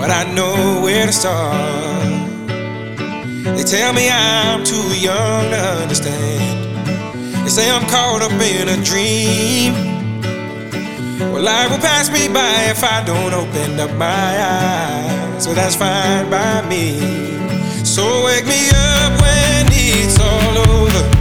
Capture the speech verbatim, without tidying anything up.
but I know where to start. They tell me I'm too young to understand. They say I'm caught up in a dream. Well, life will pass me by if I don't open up my eyes. So that's fine by me. So wake me up when it's all over.